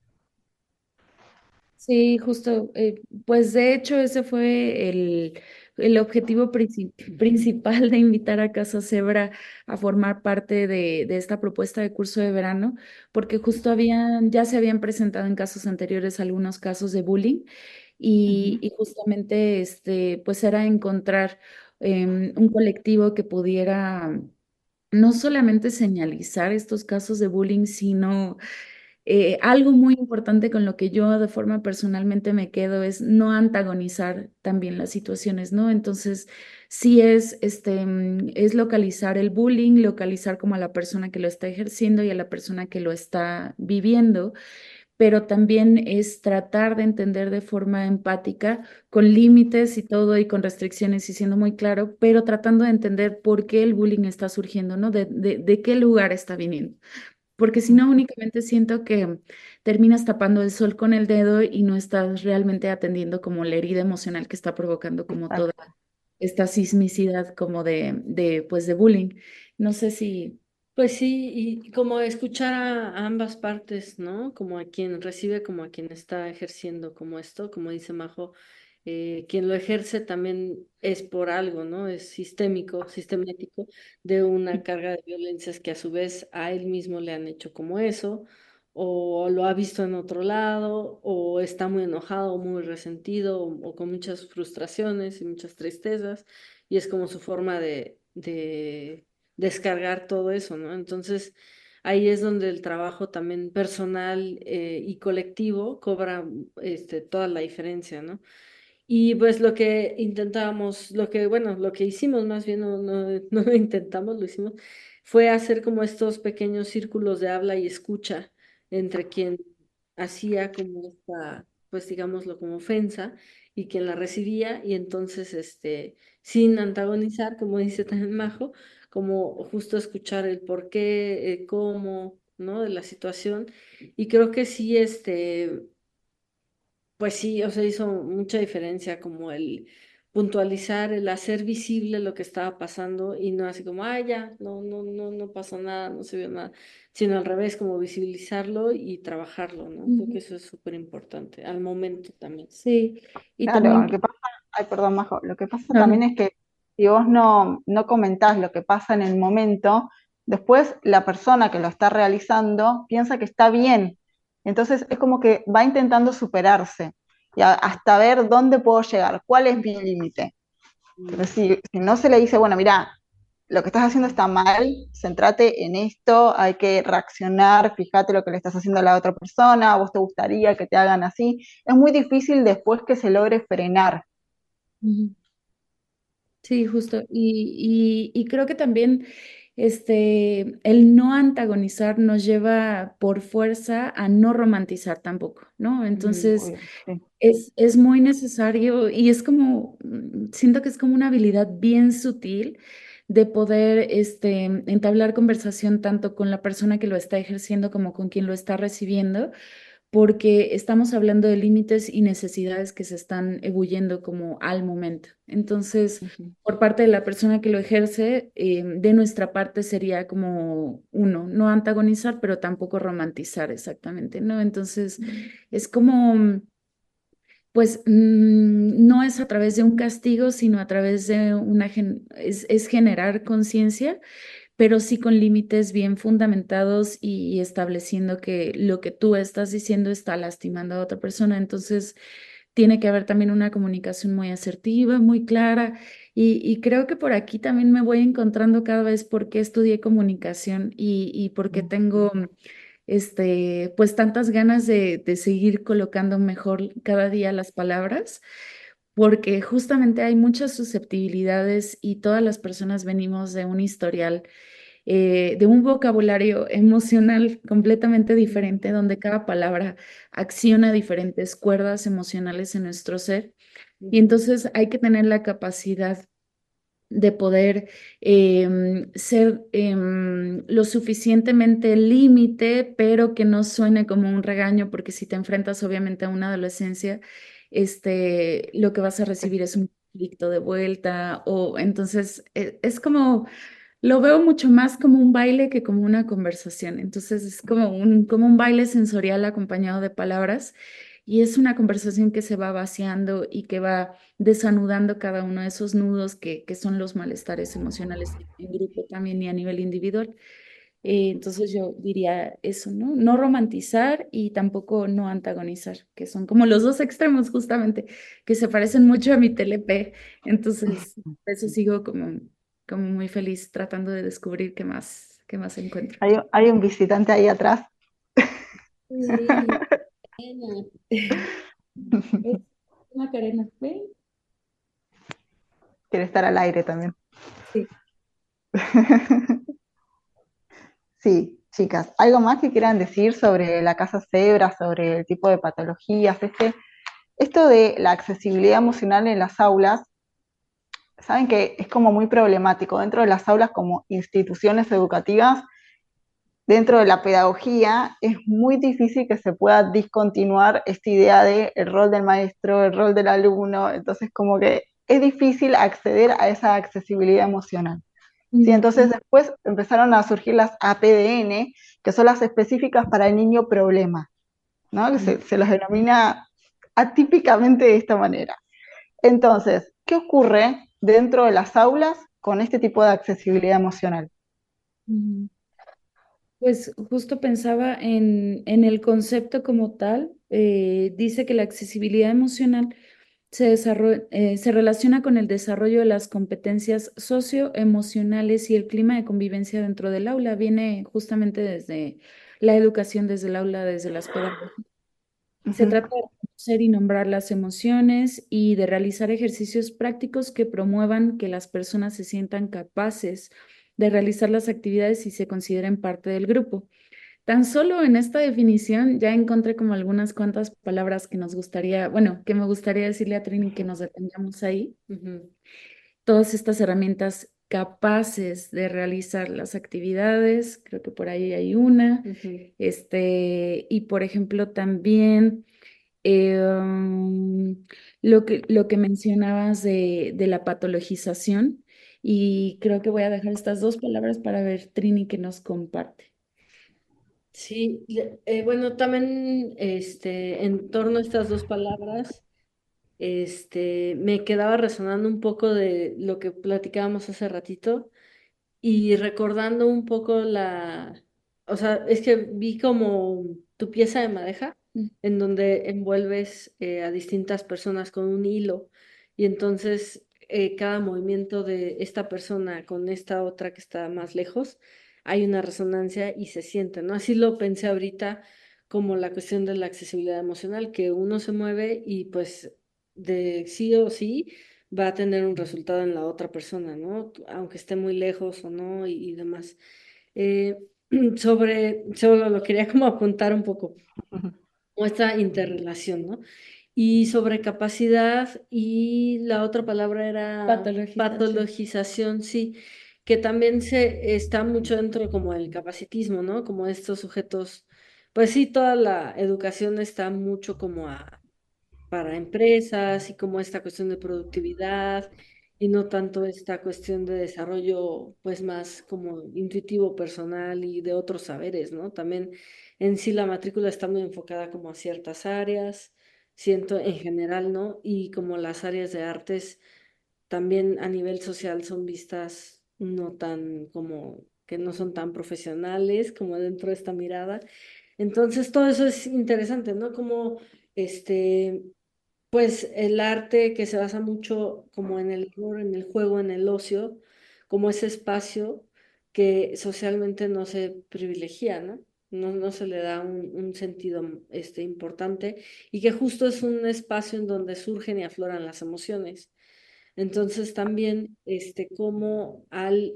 S3: Sí, justo, eh, pues de hecho ese fue el, el objetivo princi- principal de invitar a Casa Zebra a formar parte de, de esta propuesta de curso de verano, porque justo habían, ya se habían presentado en casos anteriores algunos casos de bullying y,
S2: Ujú.
S3: y justamente este, pues era encontrar em, un colectivo que pudiera no solamente señalizar estos casos de bullying, sino eh, algo muy importante con lo que yo de forma personalmente me quedo es no antagonizar también las situaciones, ¿no? Entonces, sí es, este, mm, es localizar el bullying, localizar como a la persona que lo está ejerciendo y a la persona que lo está viviendo, pero también es tratar de entender de forma empática, con límites y todo y con restricciones y siendo muy claro, pero tratando de entender por qué el bullying está surgiendo, ¿no? De, de, de qué lugar está viniendo. Porque si no, únicamente siento que terminas tapando el sol con el dedo y no estás realmente atendiendo como la herida emocional que está provocando como toda
S2: Exacto.
S3: esta sismicidad como de, de, pues de bullying. No sé si,
S4: Pues sí, y como escuchar a, a ambas partes, ¿no? Como a quien recibe, como a quien está ejerciendo como esto, como dice Majo, eh, quien lo ejerce también es por algo, ¿no? Es sistémico, sistemático, de una carga de violencias que a su vez a él mismo le han hecho como eso, o lo ha visto en otro lado, o está muy enojado, muy resentido, o, o con muchas frustraciones y muchas tristezas, y es como su forma de, de descargar todo eso, ¿no? Entonces, ahí es donde el trabajo también personal eh, y colectivo cobra este, toda la diferencia, ¿no? Y pues lo que intentábamos, lo que, bueno, lo que hicimos más bien, no, no, no lo intentamos, lo hicimos, fue hacer como estos pequeños círculos de habla y escucha entre quien hacía como esta, pues digámoslo como ofensa y quien la recibía y entonces, este, sin antagonizar, como dice también Majo, como justo escuchar el por qué, eh, cómo, ¿no? De la situación. Y creo que sí, este pues sí, o sea, hizo mucha diferencia como el puntualizar, el hacer visible lo que estaba pasando y no así como, ah, ya, no, no, no, no pasó nada, no se vio nada, sino al revés, como visibilizarlo y trabajarlo, ¿no? Creo que
S3: Ujú.
S4: eso es súper importante, al momento también.
S3: Sí, y
S2: Claro,
S3: también,
S2: lo que pasa, ay, perdón, Majo, lo que pasa
S3: no,
S2: también
S3: no,
S2: es que si vos no, no comentás lo que pasa en el momento, después la persona que lo está realizando piensa que está bien. Entonces es como que va intentando superarse y a- hasta ver dónde puedo llegar, cuál es mi límite. Pero
S4: Mm.
S2: si, si no se le dice, bueno, mira, lo que estás haciendo está mal, centrate en esto, hay que reaccionar, fíjate lo que le estás haciendo a la otra persona, a vos te gustaría que te hagan así, es muy difícil después que se logre frenar.
S3: ujú. Sí, justo. Y, y, y creo que también este, el no antagonizar nos lleva por fuerza a no romantizar tampoco, ¿no?
S2: Mm,
S3: Entonces,
S2: obvio, sí.
S3: es, es muy necesario y es como, mm, siento que es como una habilidad bien sutil de poder este, entablar conversación tanto con la persona que lo está ejerciendo como con quien lo está recibiendo porque estamos hablando de límites y necesidades que se están ebulliendo como al momento. Entonces,
S2: Ujú.
S3: por parte de la persona que lo ejerce, eh, de nuestra parte sería como uno, no antagonizar, pero tampoco romantizar exactamente, ¿no? Entonces, es como, pues, mm, no es a través de un castigo, sino a través de una, gen- es, es generar conciencia pero sí con límites bien fundamentados y, y estableciendo que lo que tú estás diciendo está lastimando a otra persona. Entonces, tiene que haber también una comunicación muy asertiva, muy clara. Y, y creo que por aquí también me voy encontrando cada vez por qué estudié comunicación y, y por qué tengo este, pues tantas ganas de, de seguir colocando mejor cada día las palabras porque justamente hay muchas susceptibilidades y todas las personas venimos de un historial eh, de un vocabulario emocional completamente diferente, donde cada palabra acciona diferentes cuerdas emocionales en nuestro ser. Y
S4: Ujú.
S3: entonces hay que tener la capacidad de poder em, ser em, lo suficientemente límite, pero que no suene como un regaño, porque si te enfrentas obviamente a una adolescencia, este, lo que vas a recibir es un conflicto de vuelta, o entonces e- es como lo veo mucho más como un baile que como una conversación. Entonces es como un, como un baile sensorial acompañado de palabras y es una conversación que se va vaciando y que va desanudando cada uno de esos nudos que, que son los malestares emocionales en grupo también y a nivel individual. Eh, entonces yo diría eso, ¿no? No romantizar y tampoco no antagonizar, que son como los dos extremos justamente, que se parecen mucho a mi T L P. Entonces, por eso sigo como, como muy feliz tratando de descubrir qué más, qué más encuentro.
S2: Hay, hay un visitante ahí atrás.
S4: Sí, bueno.
S3: Es una cadena. ¿Ven?
S2: Quiere estar al aire también.
S3: Sí.
S2: Sí, chicas, ¿algo más que quieran decir sobre la casa cebra, sobre el tipo de patologías? Este, esto de la accesibilidad emocional en las aulas, saben que es como muy problemático dentro de las aulas como instituciones educativas, dentro de la pedagogía, es muy difícil que se pueda discontinuar esta idea de el rol del maestro, el rol del alumno, entonces como que es difícil acceder a esa accesibilidad emocional. Sí,
S3: Ujú.
S2: entonces después empezaron a surgir las A P D N, que son las específicas para el niño problema, ¿no? Que se, se los denomina atípicamente de esta manera. Entonces, ¿qué ocurre dentro de las aulas con este tipo de accesibilidad emocional?
S3: Ujú. Pues justo pensaba en, en el concepto como tal. Eh, dice que la accesibilidad emocional se, desarro- eh, se relaciona con el desarrollo de las competencias socioemocionales y el clima de convivencia dentro del aula. Viene justamente desde la educación, desde el aula, desde las pedagogías. Se
S2: Ujú.
S3: trata de conocer y nombrar las emociones y de realizar ejercicios prácticos que promuevan que las personas se sientan capaces de realizar las actividades y se consideren parte del grupo. Tan solo en esta definición ya encontré como algunas cuantas palabras que nos gustaría, bueno, que me gustaría decirle a Trini que nos detengamos ahí.
S4: Ujú.
S3: Todas estas herramientas capaces de realizar las actividades, creo que por ahí hay una.
S4: Ujú.
S3: Este, y por ejemplo también eh, um, lo que, lo que mencionabas de, de la patologización, y creo que voy a dejar estas dos palabras para ver, Trini, que nos comparte.
S4: Sí, le- eh, bueno, también este, en torno a estas dos palabras, este, me quedaba resonando un poco de lo que platicábamos hace ratito y recordando un poco la, o sea, es que vi como tu pieza de madeja
S3: Mm.
S4: en donde envuelves eh, a distintas personas con un hilo y entonces eh, cada movimiento de esta persona con esta otra que está más lejos, hay una resonancia y se siente, ¿no? Así lo pensé ahorita como la cuestión de la accesibilidad emocional, que uno se mueve y pues de sí o sí va a tener un resultado en la otra persona, ¿no? Aunque esté muy lejos o no y, y demás. Eh, sobre, solo lo quería como apuntar un poco, como esta interrelación, ¿no? Y sobre capacidad y la otra palabra era
S3: Patologización.
S4: patologización, sí, que también se está mucho dentro como el capacitismo, ¿no? Como estos sujetos, pues sí, toda la educación está mucho como a para empresas y como esta cuestión de productividad y no tanto esta cuestión de desarrollo pues más como intuitivo personal y de otros saberes, ¿no? También en sí la matrícula está muy enfocada como a ciertas áreas, siento en general, ¿no? Y como las áreas de artes también a nivel social son vistas no tan como que no son tan profesionales como dentro de esta mirada. Entonces todo eso es interesante, ¿no? Como este pues el arte que se basa mucho como en el humor, en el juego, en el ocio, como ese espacio que socialmente no se privilegia, ¿no? No, no se le da un, un sentido este, importante y que justo es un espacio en donde surgen y afloran las emociones. Entonces también, este, como al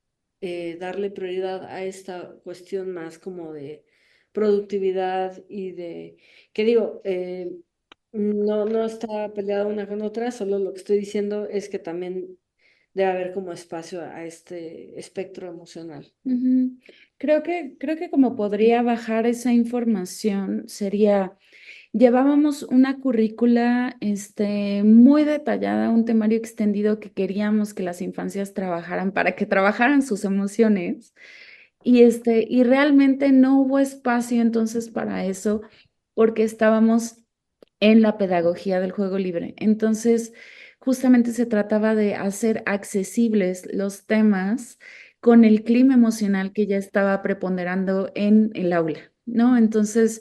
S4: eh, darle prioridad a esta cuestión más como de productividad y de, que digo, eh, no, no está peleada una con otra, solo lo que estoy diciendo es que también debe haber como espacio a este espectro emocional.
S3: Ujú. Creo que, creo que como podría bajar esa información sería, llevábamos una currícula este, muy detallada, un temario extendido que queríamos que las infancias trabajaran para que trabajaran sus emociones y, este, y realmente no hubo espacio entonces para eso porque estábamos en la pedagogía del juego libre. Entonces, justamente se trataba de hacer accesibles los temas con el clima emocional que ya estaba preponderando en el aula, ¿no? Entonces,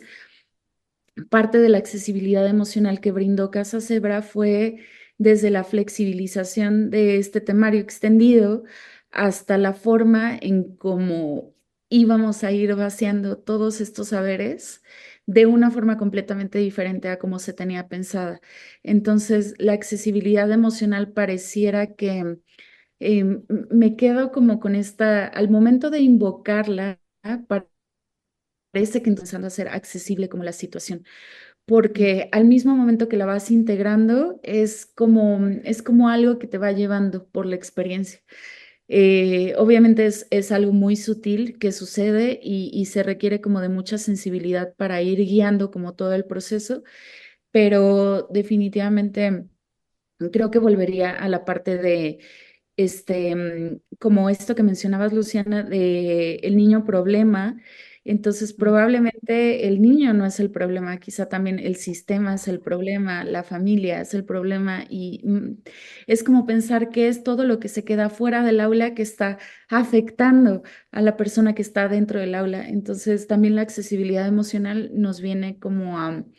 S3: parte de la accesibilidad emocional que brindó Casa Zebra fue desde la flexibilización de este temario extendido hasta la forma en cómo íbamos a ir vaciando todos estos saberes de una forma completamente diferente a como se tenía pensada. Entonces, la accesibilidad emocional pareciera que eh, me quedo como con esta, al momento de invocarla, parece que empezando a ser accesible como la situación porque al mismo momento que la vas integrando es como, es como algo que te va llevando por la experiencia. Eh, obviamente es, es algo muy sutil que sucede y, y se requiere como de mucha sensibilidad para ir guiando como todo el proceso, pero definitivamente creo que volvería a la parte de este, mm, como esto que mencionabas, Luciana, de el niño problema. Entonces, probablemente el niño no es el problema, quizá también el sistema es el problema, la familia es el problema y mm, es como pensar que es todo lo que se queda fuera del aula que está afectando a la persona que está dentro del aula. Entonces, también la accesibilidad emocional nos viene como a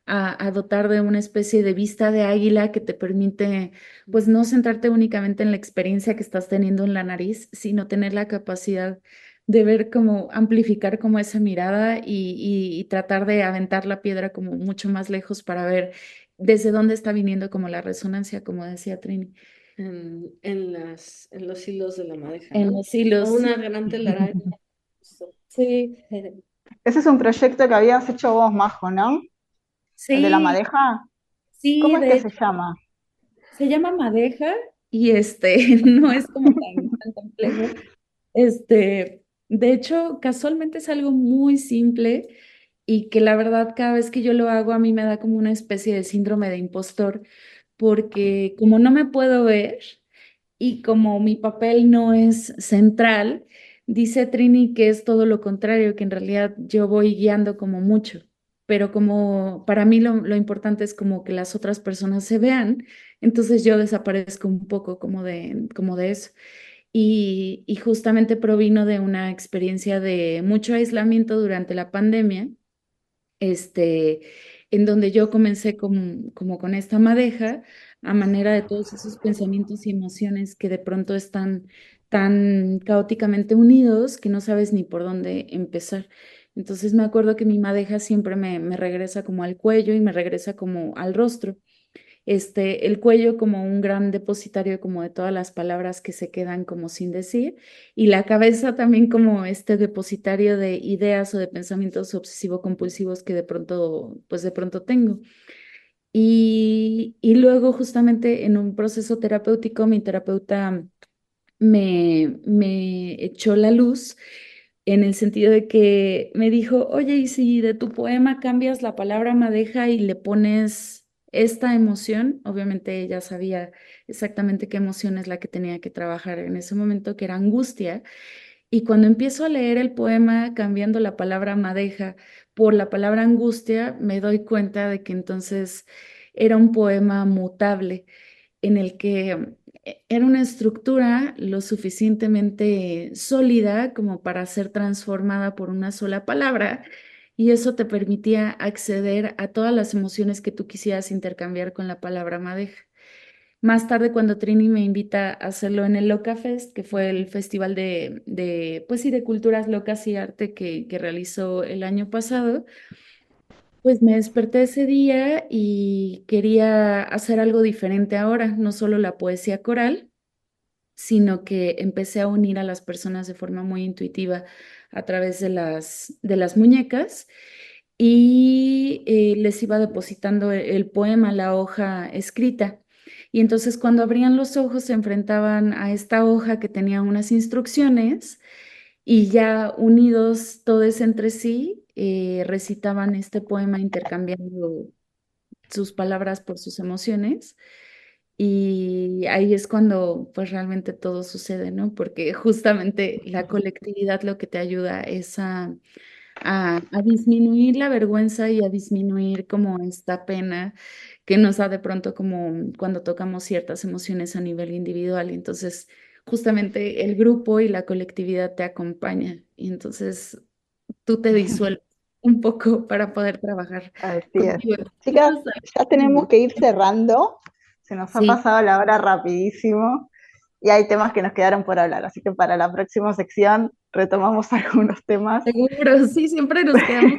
S3: a, a dotar de una especie de vista de águila que te permite, pues, no centrarte únicamente en la experiencia que estás teniendo en la nariz, sino tener la capacidad de ver cómo amplificar como esa mirada y, y, y tratar de aventar la piedra como mucho más lejos para ver desde dónde está viniendo como la resonancia, como decía Trini.
S4: En, en, las, en los hilos de la madeja,
S3: En
S4: ¿no?
S3: los hilos.
S4: O una gran telaraña.
S3: Sí,
S2: Ese es un proyecto que habías hecho vos, Majo, ¿no? ¿El de la
S3: sí,
S2: madeja?
S3: sí,
S2: ¿Cómo es que
S3: de
S2: se
S3: hecho,
S2: llama?
S3: se llama madeja y este no es como tan, tan complejo. Este, de hecho, casualmente es algo muy simple y que la verdad cada vez que yo lo hago a mí me da como una especie de síndrome de impostor, porque como no me puedo ver y como mi papel no es central, dice Trini que es todo lo contrario, que en realidad yo voy guiando como mucho, pero como para mí lo, lo importante es como que las otras personas se vean, entonces yo desaparezco un poco como de, como de eso. Y, y justamente provino de una experiencia de mucho aislamiento durante la pandemia, este, en donde yo comencé como, como con esta madeja a manera de todos esos pensamientos y emociones que de pronto están tan caóticamente unidos que no sabes ni por dónde empezar. Entonces me acuerdo que mi madeja siempre me, me regresa como al cuello y me regresa como al rostro, este, el cuello como un gran depositario como de todas las palabras que se quedan como sin decir, y la cabeza también como este depositario de ideas o de pensamientos obsesivo-compulsivos que de pronto, pues de pronto tengo. Y, y luego justamente en un proceso terapéutico, mi terapeuta me, me echó la luz en el sentido de que me dijo, oye, ¿y si de tu poema cambias la palabra madeja y le pones esta emoción? Obviamente ella sabía exactamente qué emoción es la que tenía que trabajar en ese momento, que era angustia. Y cuando empiezo a leer el poema cambiando la palabra madeja por la palabra angustia, me doy cuenta de que entonces era un poema mutable en el que eh, era una estructura lo suficientemente sólida como para ser transformada por una sola palabra, y eso te permitía acceder a todas las emociones que tú quisieras intercambiar con la palabra madeja. Más tarde, cuando Trini me invita a hacerlo en el Loca Fest, que fue el festival de, de pues sí, de culturas locas y arte que, que realizó el año pasado, pues me desperté ese día y quería hacer algo diferente ahora, no solo la poesía coral, sino que empecé a unir a las personas de forma muy intuitiva a través de las, de las muñecas, y eh, les iba depositando el, el poema, la hoja escrita. Y entonces cuando abrían los ojos se enfrentaban a esta hoja que tenía unas instrucciones, y ya unidos todos entre sí, eh, recitaban este poema intercambiando sus palabras por sus emociones. Y ahí es cuando pues realmente todo sucede, ¿no? Porque justamente la colectividad lo que te ayuda es a, a, a disminuir la vergüenza y a disminuir como esta pena que nos da de pronto como cuando tocamos ciertas emociones a nivel individual. Y entonces justamente el grupo y la colectividad te acompaña y entonces tú te disuelves un poco para poder trabajar
S2: Así es.
S3: contigo.
S2: Chicas,
S3: Eso es
S2: ya tenemos
S3: algo.
S2: que ir cerrando. Se nos ha
S3: Sí,
S2: pasado la hora rapidísimo y hay temas que nos quedaron por hablar. Así que para la próxima sección retomamos algunos temas.
S3: seguro, sí, siempre nos quedamos.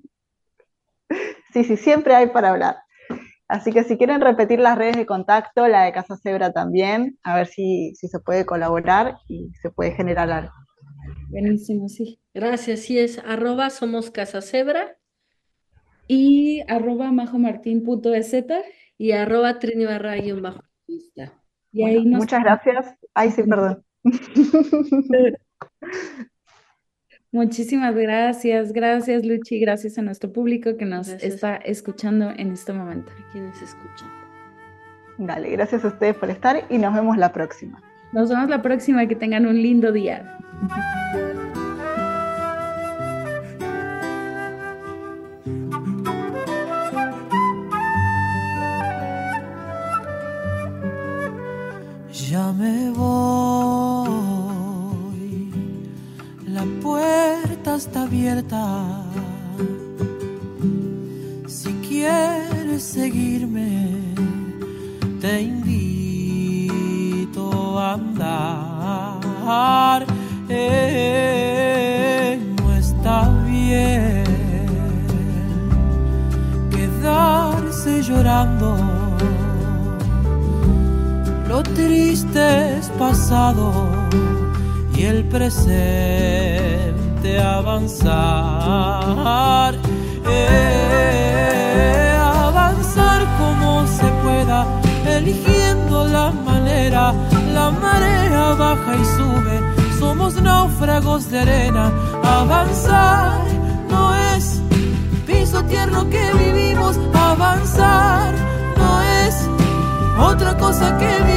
S2: Sí, sí, siempre hay para hablar. Así que si quieren repetir las redes de contacto, la de Casa Zebra también, a ver si, si se puede colaborar y se puede generar algo.
S3: Buenísimo, sí.
S4: Gracias, sí es arroba somos Casa Zebra
S3: Y arroba majomartin.ez,
S4: y arroba Trini Barra guión bajo lista.
S3: y
S2: Bueno,
S3: ahí nos...
S2: muchas gracias. Ay, sí, perdón.
S3: Muchísimas gracias, gracias Luchi, gracias a nuestro público que nos
S4: Gracias.
S3: está escuchando en este momento.
S4: A quienes escuchan.
S2: Dale, gracias a ustedes por estar y nos vemos la próxima.
S3: Nos vemos la próxima, que tengan un lindo día.
S1: Ya me voy, la puerta está abierta. Si quieres seguirme, te invito a andar. Eh, no está bien quedarse llorando. Lo triste es pasado y el presente avanzar. Eh, avanzar como se pueda, eligiendo la manera. La marea baja y sube, somos náufragos de arena. Avanzar no es piso tierno que vivimos. Avanzar no es otra cosa que vivimos.